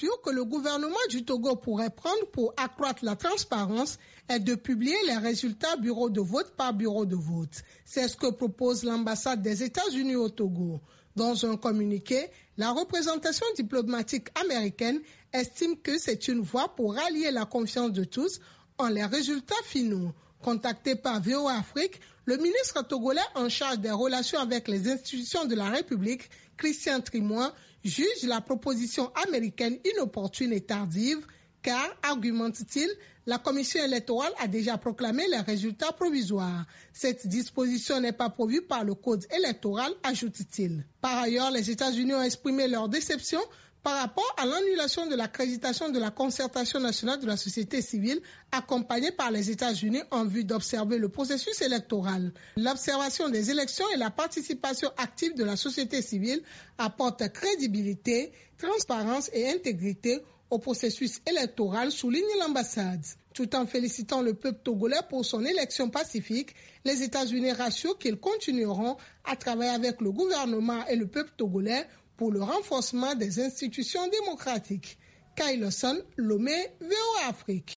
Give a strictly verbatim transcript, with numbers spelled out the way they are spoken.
mesure que le gouvernement du Togo pourrait prendre pour accroître la transparence est de publier les résultats bureau de vote par bureau de vote. C'est ce que propose l'ambassade des États-Unis au Togo. Dans un communiqué, la représentation diplomatique américaine estime que c'est une voie pour rallier la confiance de tous en les résultats finaux. Contacté par V O A Afrique, le ministre togolais en charge des relations avec les institutions de la République, Christian Trimoin, juge la proposition américaine inopportune et tardive car, argumente-t-il, la commission électorale a déjà proclamé les résultats provisoires. Cette disposition n'est pas prévue par le code électoral, ajoute-t-il. Par ailleurs, les États-Unis ont exprimé leur déception par rapport à l'annulation de l'accréditation de la concertation nationale de la société civile accompagnée par les États-Unis en vue d'observer le processus électoral. L'observation des élections et la participation active de la société civile apportent crédibilité, transparence et intégrité au processus électoral, souligne l'ambassade. Tout en félicitant le peuple togolais pour son élection pacifique, les États-Unis rassurent qu'ils continueront à travailler avec le gouvernement et le peuple togolais pour le renforcement des institutions démocratiques. Kyle Lawson, Lomé, V O A Afrique.